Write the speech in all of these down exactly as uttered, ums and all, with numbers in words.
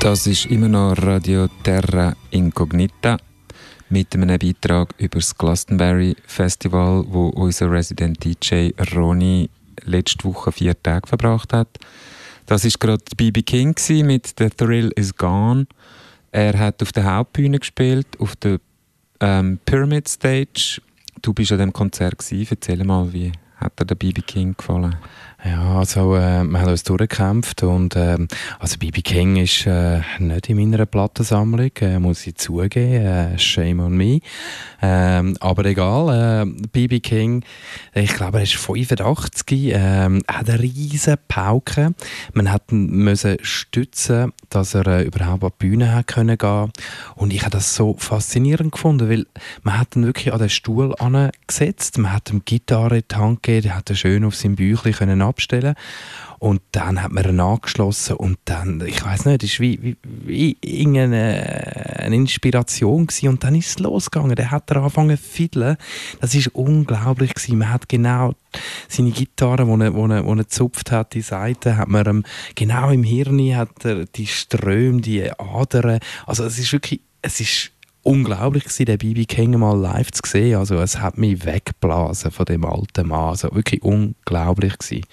Das ist immer noch Radio Terra Incognita mit einem Beitrag über das Glastonbury Festival, wo unser Resident D J Roni letzte Woche vier Tage verbracht hat. Das ist gerade B B King mit «The Thrill Is Gone». Er hat auf der Hauptbühne gespielt, auf der ähm, Pyramid Stage. Du bist an dem Konzert gewesen. Erzähl mal, wie hat dir der B B King gefallen? Ja, also äh, wir haben uns durchgekämpft und äh, also B B King ist äh, nicht in meiner Plattensammlung, äh, muss ich zugeben, äh, shame on me. Ähm, aber egal, äh, B B King, ich glaube, er ist fünfundachtzig, äh, hat eine riesen Pauke. Man hat ihn müssen stützen, dass er äh, überhaupt an die Bühne hat können gehen. Und ich habe das so faszinierend gefunden, weil man hat ihn wirklich an den Stuhl angesetzt, man hat ihm Gitarre in die Hand gegeben, er hat ihn schön auf seinem Bäuchlein können abstellen und dann hat man ihn angeschlossen und dann, ich weiß nicht, es war wie, wie, wie irgendeine eine Inspiration gewesen. Und dann ist es losgegangen, der hat angefangen zu fiddeln, das war unglaublich gewesen. Man hat genau seine Gitarre, die er, wo er, wo er gezupft hat, die Seiten, hat man ihm, genau im Hirn hat er die Ströme, die Adern, also es ist wirklich, es ist unglaublich gewesen, den B B King mal live zu sehen. Also es hat mich weggeblasen von dem alten Mann. Also wirklich unglaublich gewesen.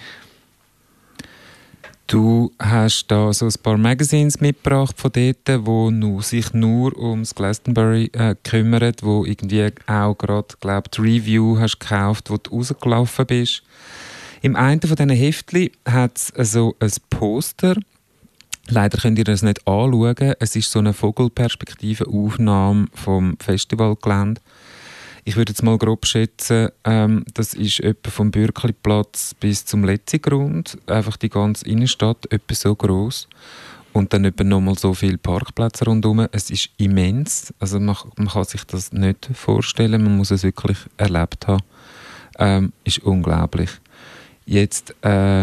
Du hast da so ein paar Magazines mitgebracht von dort, wo nu, sich nur ums Glastonbury äh, kümmern, wo irgendwie auch gerade, glaube die Review hast gekauft, wo du rausgelaufen bist. Im einen von diesen Heftchen hat es so ein Poster. Leider könnt ihr das nicht anschauen. Es ist so eine Vogelperspektive-Aufnahme vom Festivalgelände. Ich würde jetzt mal grob schätzen, ähm, das ist etwa vom Bürkliplatz bis zum Letzigrund, einfach die ganze Innenstadt, etwa so gross. Und dann etwa nochmal so viele Parkplätze rundherum. Es ist immens. Also man, man kann sich das nicht vorstellen, man muss es wirklich erlebt haben. Ähm, ist unglaublich. Jetzt, äh,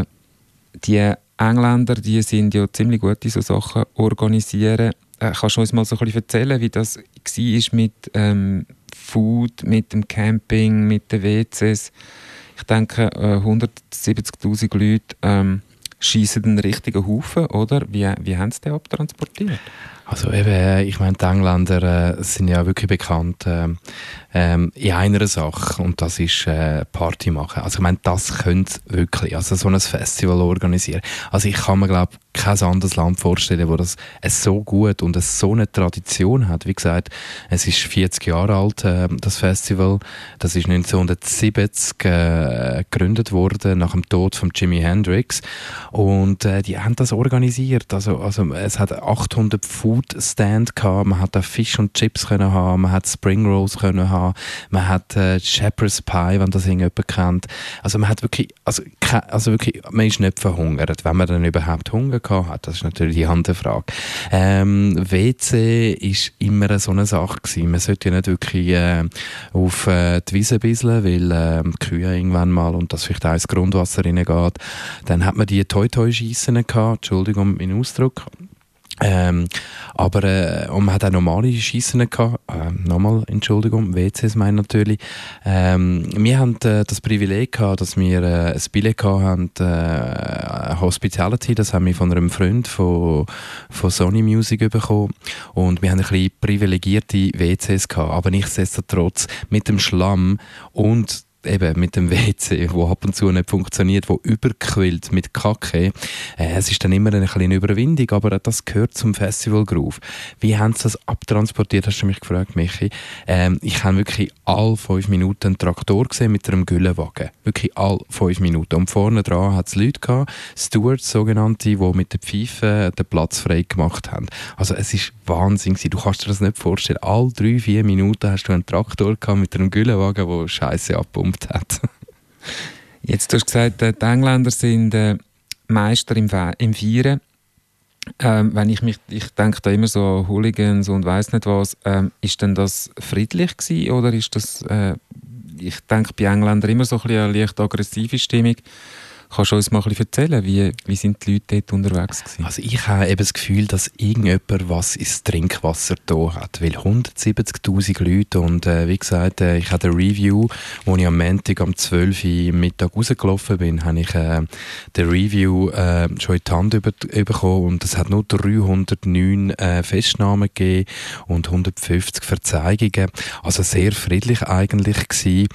die Engländer, die sind ja ziemlich gut in so Sachen organisieren. Äh, kannst du uns mal so ein bisschen erzählen, wie das war mit ähm, Food, mit dem Camping, mit den W Cs? Ich denke, äh, hundertsiebzigtausend Leute ähm, schiessen einen richtigen Haufen, oder? Wie, wie haben sie den abtransportiert? Also eben, ich meine, die Engländer äh, sind ja wirklich bekannt äh, ähm, in einer Sache, und das ist äh, Party machen. Also ich meine, das können sie wirklich, also so ein Festival organisieren. Also ich kann mir, glaube ich, kein anderes Land vorstellen, wo das es so gut und es so eine Tradition hat. Wie gesagt, es ist vierzig Jahre alt, äh, das Festival. Das ist neunzehnhundertsiebzig äh, gegründet worden, nach dem Tod von Jimi Hendrix. Und äh, die haben das organisiert. Also, also es hat achthundert Food-Stand gehabt, man hat da Fish und Chips können haben, man hat Spring Rolls können haben, man hat äh, Shepherd's Pie, wenn das irgendjemand kennt. Also man hat wirklich, also, also wirklich, man ist nicht verhungert, wenn man dann überhaupt Hunger hat. Das ist natürlich die andere Frage. Ähm, W C ist immer so eine Sache gewesen. Man sollte ja nicht wirklich äh, auf äh, die Wiese bisseln, weil äh, die Kühe irgendwann mal und das vielleicht auch ins Grundwasser reingeht. Dann hat man die Toi-Toi-Schiessen gehabt, Entschuldigung mit meinem Ausdruck. Ähm, aber äh, und man hat auch normale Schiessen gehabt, äh, nochmal, Entschuldigung, W Cs meinen natürlich. Ähm, wir haben äh, das Privileg gehabt, dass wir äh, ein Billett hatten, äh, Hospitality, das haben wir von einem Freund von, von Sony Music bekommen, und wir haben ein bisschen privilegierte W Cs gehabt, aber nichtsdestotrotz mit dem Schlamm und eben mit dem W C, wo ab und zu nicht funktioniert, wo überquillt mit Kacke. Äh, es ist dann immer eine kleine Überwindung, aber das gehört zum Festival Groove. Wie haben sie das abtransportiert, hast du mich gefragt, Michi. Ähm, ich habe wirklich alle fünf Minuten einen Traktor gesehen mit einem Güllewagen. Wirklich alle fünf Minuten. Und vorne dran hat es Leute gehabt, Stewards, sogenannte, die mit der Pfeife den Platz frei gemacht haben. Also es ist Wahnsinn gewesen. Du kannst dir das nicht vorstellen. Alle drei, vier Minuten hast du einen Traktor gehabt mit einem Güllewagen, der Scheiße abpumpt hat. Jetzt hast du gesagt, die Engländer sind äh, Meister im, Fe- im Feiern. Ähm, wenn ich mich, ich denke da immer so an Hooligans und weiss nicht was. Ähm, ist denn das friedlich gewesen, oder ist das? Äh, ich denke bei Engländern immer so ein bisschen eine leicht aggressive Stimmung. Kannst du uns mal ein bisschen erzählen, wie, wie sind die Leute dort unterwegs gewesen? Also ich habe eben das Gefühl, dass irgendjemand was ins Trinkwasser da hat, weil hundertsiebzigtausend Leute und äh, wie gesagt, äh, ich habe eine Review, wo ich am Montag um zwölf Uhr Mittag rausgelaufen bin, habe ich äh, den Review äh, schon in die Hand über, bekommen und es hat nur dreihundertneun äh, Festnahmen gegeben und hundertfünfzig Verzeihungen, also sehr friedlich eigentlich gewesen.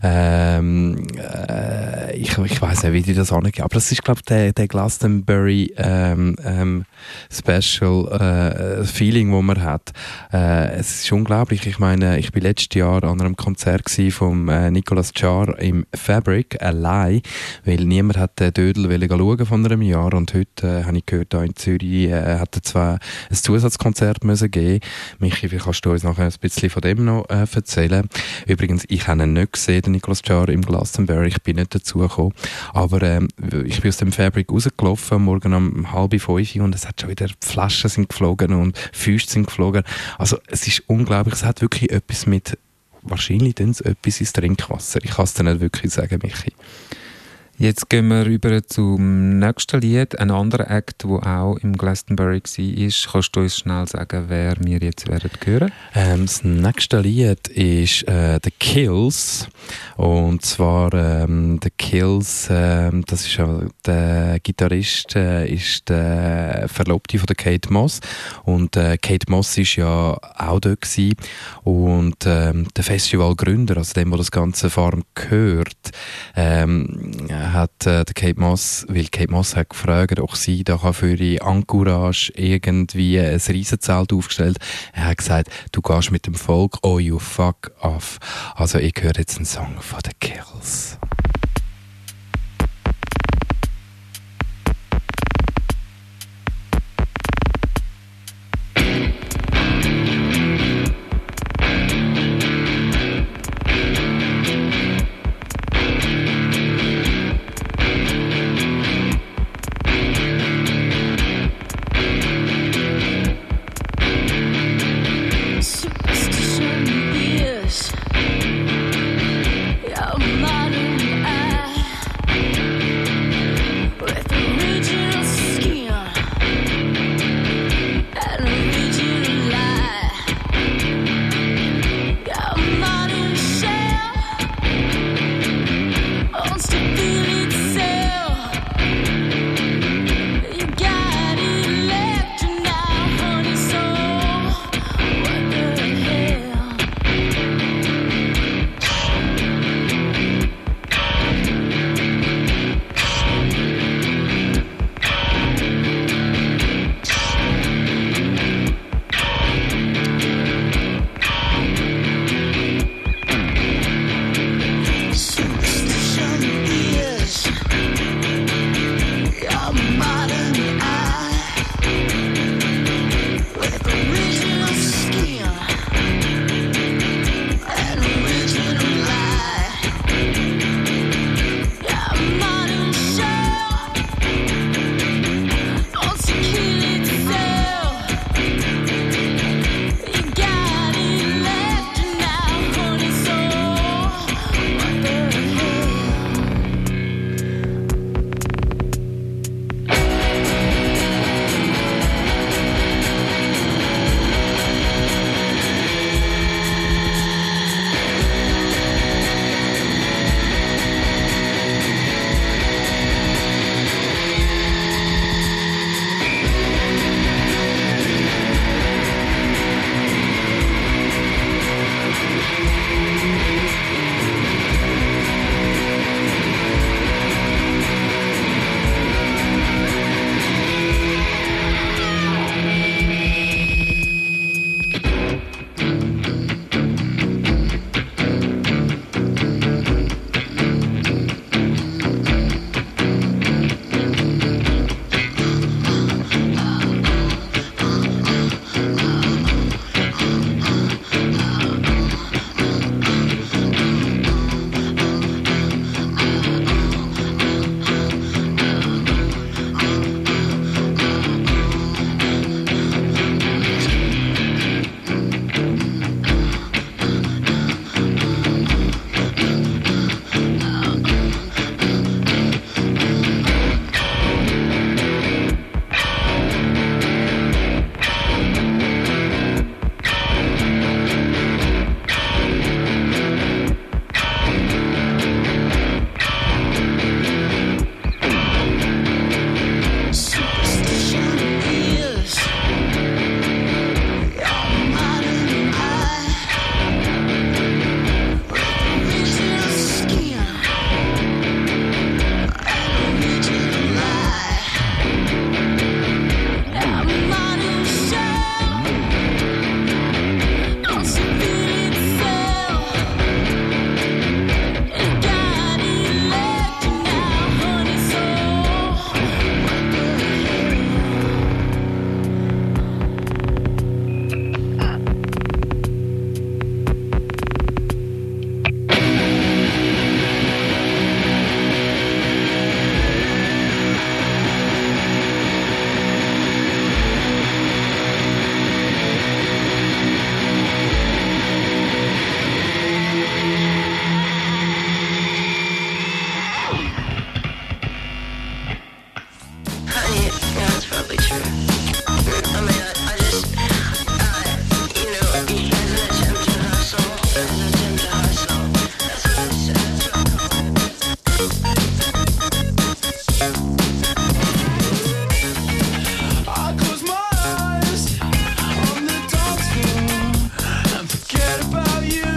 Ähm, äh, ich ich weiß nicht, wie die das angehen, aber das ist glaube ich der, der Glastonbury ähm, ähm, Special äh, Feeling, wo man hat. Äh, es ist unglaublich. Ich meine, ich bin letztes Jahr an einem Konzert von äh, Nicolas Jar im Fabric allein, weil niemand hat den Dödel schauen von einem Jahr und heute äh, habe ich gehört, da in Zürich äh, hat er zwar ein Zusatzkonzert müssen geben. Michi, wie kannst du uns nachher ein bisschen von dem noch äh, erzählen? Übrigens, ich habe ihn nicht gesehen, den Nicolas Jar im Glastonbury, ich bin nicht dazu gekommen, aber ähm, ich bin aus dem Fabric rausgelaufen, morgen um halb fünf und es hat schon wieder Flaschen sind geflogen und Füße sind geflogen. Also es ist unglaublich, es hat wirklich etwas mit, wahrscheinlich tun sie etwas ins Trinkwasser. Ich kann es dir nicht wirklich sagen, Michi. Jetzt gehen wir über zum nächsten Lied, ein anderer Act, der auch im Glastonbury war. Kannst du uns schnell sagen, wer wir jetzt werden hören? Ähm, das nächste Lied ist äh, The Kills. Und zwar ähm, The Kills, ähm, das ist ja der Gitarrist, äh, ist der Verlobte von der Kate Moss. Und äh, Kate Moss ist ja auch dort gewesen. Und ähm, der Festivalgründer, also dem, der das ganze Farm gehört, ähm, hat äh, der Kate Moss, weil Kate Moss hat gefragt, ob sie da für ihre Entourage irgendwie ein Riesenzelt aufgestellt. Er hat gesagt, du gehst mit dem Volk, oh you fuck off. Also ich höre jetzt einen Song von The Kills. Superstition is, yeah, modern absolutely true. I mean, I, I just, uh, you know, as an attempt to hustle, as an attempt to hustle, that's what it says. I close my eyes on the dance floor and forget about you.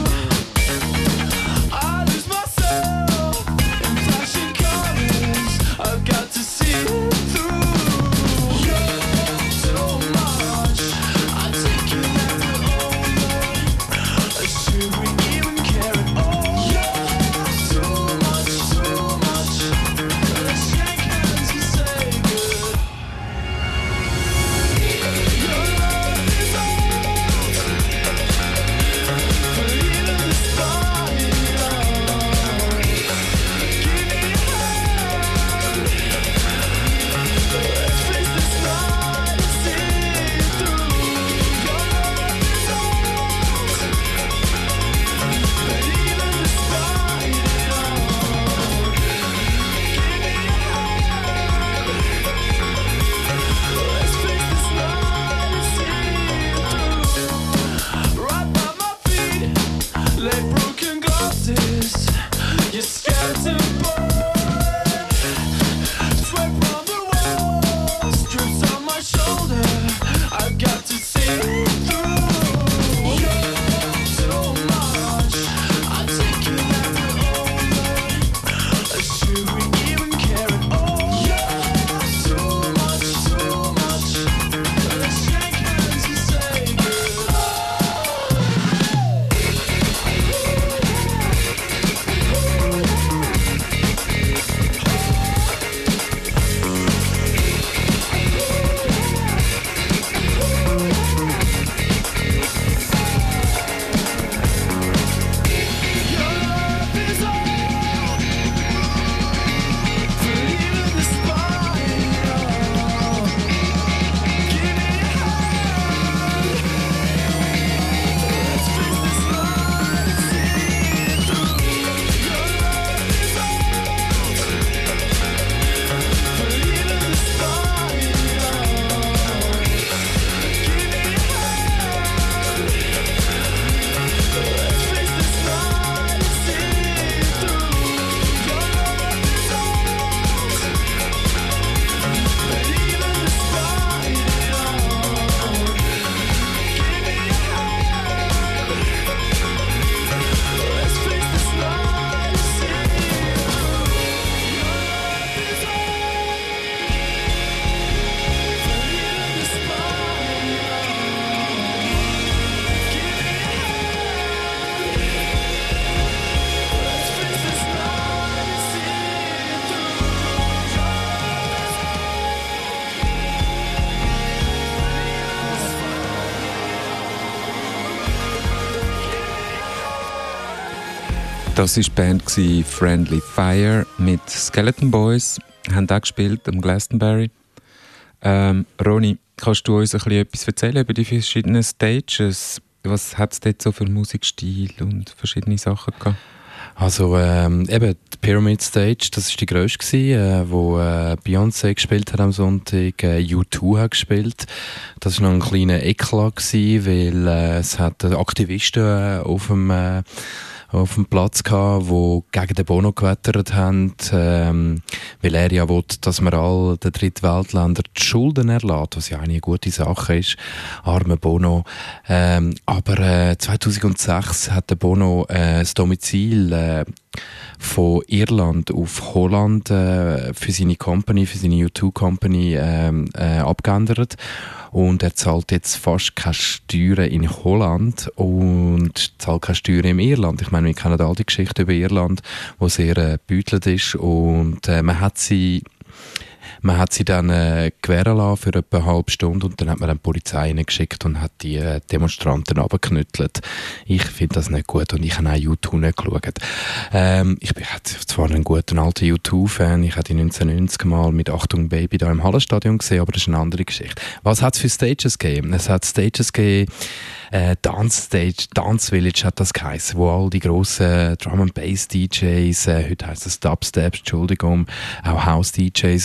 I lose myself in flashing colors. I've got to see it through. You're too much. I take it as an over. Should we even care at all? You're too much, too much. Let's shake hands and say good. Your love is old, but even the spot is on. Give me a hand. Let's face this night and see it through. Your love is old, but even the spot is on. Give me a hand. Let's face this night and see it through. Right by my feet lay broken glasses. Your skeleton boy, sweat from the walls, drips on my shoulder. I've got to see it through. You're too much. I take it as an over. Should we even care at all? You're too much, too much. Let's shake hands and say goodbye. Your love is all, but even the spot is on. Give me a hand. Let's face this night and see it through. Your love is old, but even the spot is on. Give me a hand. Let's face this night and see it through. Your love is old, but even the spot is on. Give me a hand. Let's face this night and see it through. Your love is old, but even the spot is on. Give me a hand. Let's face this night and see it through. Das war die Band gewesen, Friendly Fire mit Skeleton Boys. Haben auch gespielt am Glastonbury. Ähm, Roni, kannst du uns ein bisschen etwas erzählen über die verschiedenen Stages? Was hat es dort so für Musikstil und verschiedene Sachen gehabt? Also ähm, eben die Pyramid Stage, das war die grösste gewesen, äh, wo äh, Beyoncé gespielt hat am Sonntag, äh, U zwei hat gespielt. Das war noch ein kleiner Eklat gewesen, weil äh, es hat äh, Aktivisten äh, auf dem äh, auf dem Platz gehabt, die gegen den Bono gewettert haben, ähm, weil er ja will, dass man all den Drittweltländern die Schulden erlässt, was ja eine gute Sache ist, arme Bono. Ähm, aber äh, zweitausendsechs hat der Bono äh, das Domizil äh, von Irland auf Holland äh, für seine Company, für seine U zwei Company äh, äh, abgeändert. Und er zahlt jetzt fast keine Steuern in Holland und zahlt keine Steuern in Irland. Ich meine, wir kennen all die Geschichte über Irland, die sehr äh, beutelt ist. Und äh, man hat sie Man hat sie dann äh, gewähren lassen für etwa eine halbe Stunde und dann hat man dann die Polizei reingeschickt und hat die äh, Demonstranten runtergeknüttelt. Ich finde das nicht gut und ich habe auch U zwei nicht geschaut. Ähm, ich bin zwar ein guter alter U zwei Fan, ich habe die neunzehnhundertneunzig mal mit Achtung Baby da im Hallenstadion gesehen, aber das ist eine andere Geschichte. Was hat es für Stages gegeben? Es hat Stages gegeben, Äh, Dance Stage, Dance Village hat das geheißen, wo all die grossen Drum and Bass D Js, äh, heute heisst es Dubstep, Entschuldigung, auch House D Js äh,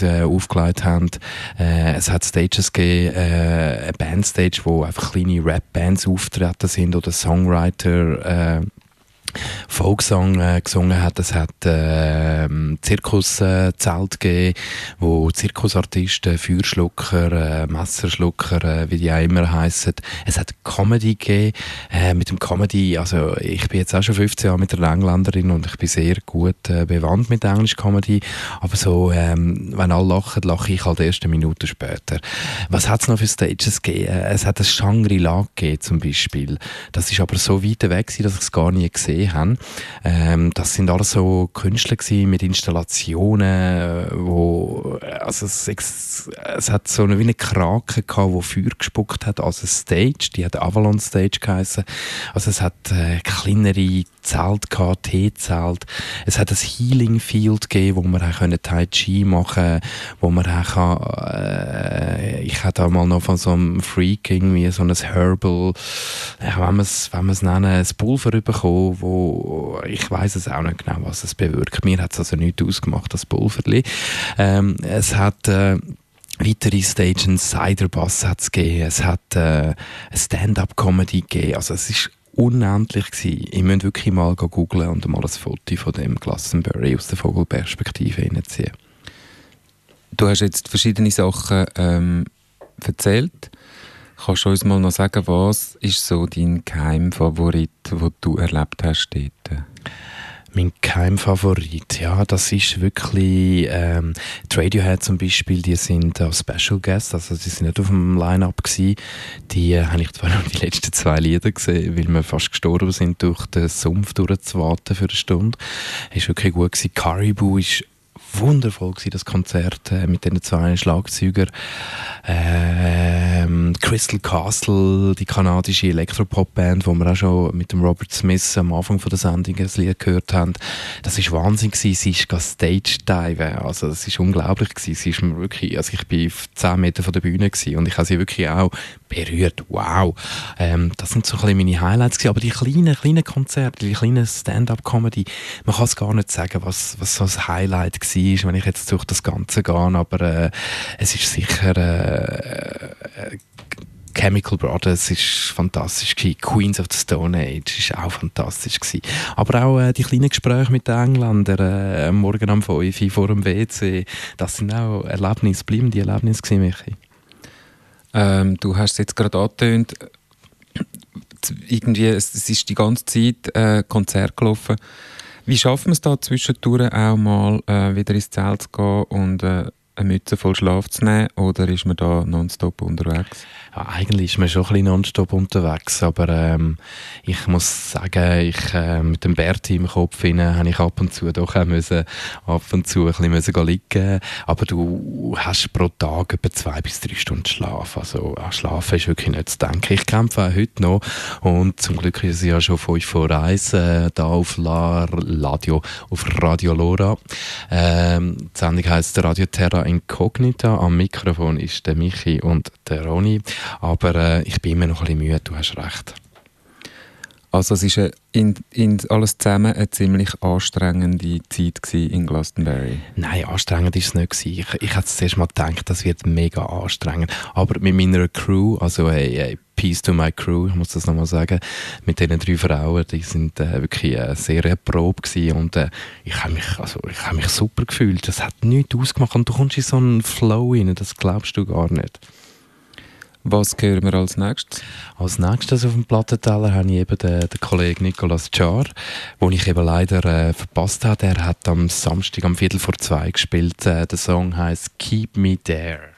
aufgelegt haben. Äh, es hat Stages gegeben, äh, eine Bandstage, wo einfach kleine Rap-Bands auftreten sind oder Songwriter, äh, Folksong äh, gesungen hat. Es hat äh, Zirkuszelt äh, gegeben, wo Zirkusartisten, Feuerschlucker, äh, Messerschlucker, äh, wie die auch immer heissen. Es hat Comedy gegeben. Äh, mit dem Comedy, also ich bin jetzt auch schon fünfzehn Jahre mit einer Engländerin und ich bin sehr gut äh, bewandt mit Englisch Comedy. Aber so, ähm, wenn alle lachen, lache ich halt erst eine Minute später. Was hat es noch für Stages gegeben? Äh, es hat ein Shangri-La gegeben zum Beispiel. Das ist aber so weit weg gewesen, dass ich es gar nie gesehen haben. Ähm, das sind alles so Künstler gewesen mit Installationen, wo also es, es hat so eine, wie eine Krake gehabt, wo Feuer gespuckt hat, also eine Stage, die hat Avalon Stage geheißen. Also es hat äh, kleinere Zelt gehabt, Teezelt. Es hat ein Healing Field gegeben, wo man auch Tai Chi machen, wo man auch äh, ich hatte mal noch von so einem Freak irgendwie so ein Herbal, ja, wenn man es wenn man es nennen, ein Pulver bekommen, wo ich weiss es auch nicht genau, was es bewirkt. Mir hat es also nichts ausgemacht, das Pulverli. Ähm, es hat äh, weitere Stages, einen Cider-Bass hat es gegeben, es hat äh, eine Stand-up-Comedy gegeben, also es ist unendlich gewesen. Ich müsst wirklich mal googlen und mal ein Foto von dem Glastonbury aus der Vogelperspektive hineinziehen. Du hast jetzt verschiedene Sachen ähm, erzählt. Kannst du uns mal noch sagen, was ist so dein Geheimfavorit, den du erlebt hast dort? Mein Geheimfavorit, ja, das ist wirklich ähm, die Radiohead zum Beispiel, die sind als Special Guest, also die sind nicht auf dem Line-Up gewesen. Die äh, habe ich zwar noch die letzten zwei Lieder gesehen, weil wir fast gestorben sind, durch den Sumpf durchzuwarten für eine Stunde. Ist wirklich gut gewesen. Caribou ist wundervoll gewesen, das Konzert äh, mit den zwei Schlagzeugern. Ähm, Crystal Castle, die kanadische Elektropop-Band, wo wir auch schon mit dem Robert Smith am Anfang von der Sendung ein Lied gehört haben. Das ist Wahnsinn gewesen. Sie ist Stage-Dive, also das ist unglaublich gewesen. Sie ist mir wirklich, also ich bin auf zehn Meter von der Bühne gewesen und ich habe sie wirklich auch berührt. Wow! Ähm, das sind so ein bisschen meine Highlights gewesen. Aber die kleinen, kleinen Konzerte, die kleinen Stand-up-Comedy, man kann es gar nicht sagen, was, was so ein Highlight war, wenn ich jetzt durch das Ganze gehe, aber äh, es ist sicher äh, Chemical Brothers ist fantastisch gewesen. Queens of the Stone Age ist auch fantastisch gewesen. Aber auch äh, die kleinen Gespräche mit den Engländern äh, am Morgen um fünf Uhr vor dem W C, das sind auch Erlebnisse, bleiben die Erlebnisse gewesen, Michi. Ähm, du hast es jetzt gerade angetönt, irgendwie, es, es ist die ganze Zeit äh, Konzert gelaufen. Wie schaffen wir es da zwischendurch auch mal äh, wieder ins Zelt zu gehen und äh, eine Mütze voll Schlaf zu nehmen, oder ist man da nonstop unterwegs? Ja, eigentlich ist man schon ein bisschen nonstop unterwegs, aber ähm, ich muss sagen, ich, äh, mit dem Berti im Kopf hinein, habe ich ab und zu doch auch müssen, ab und zu ein bisschen liegen, aber du hast pro Tag etwa zwei bis drei Stunden Schlaf, also an Schlafen ist wirklich nicht zu denken. Ich kämpfe auch heute noch und zum Glück ist es ja schon fünf vor eins äh, da auf La Radio, auf Radio Lora. Ähm, die Sendung heisst Radio Terra Incognita, am Mikrofon ist der Michi und der Ronny. Aber äh, ich bin immer noch ein bisschen müde, du hast recht. Also es war in, in alles zusammen eine ziemlich anstrengende Zeit in Glastonbury. Nein, anstrengend war es nicht. Ich, ich hatte zuerst mal gedacht, das wird mega anstrengend. Aber mit meiner Crew, also hey, hey, Peace to my Crew, ich muss das nochmal sagen, mit diesen drei Frauen, die sind äh, wirklich äh, sehr erprobt gewesen und äh, ich habe mich, also, ich hab mich super gefühlt. Das hat nichts ausgemacht und du kommst in so einen Flow rein, das glaubst du gar nicht. Was hören wir als nächstes? Als nächstes auf dem Plattenteller habe ich eben den, den Kollegen Nicolas Jar, den ich eben leider äh, verpasst habe. Er hat am Samstag am Viertel vor zwei gespielt. Äh, der Song heisst «Keep Me There».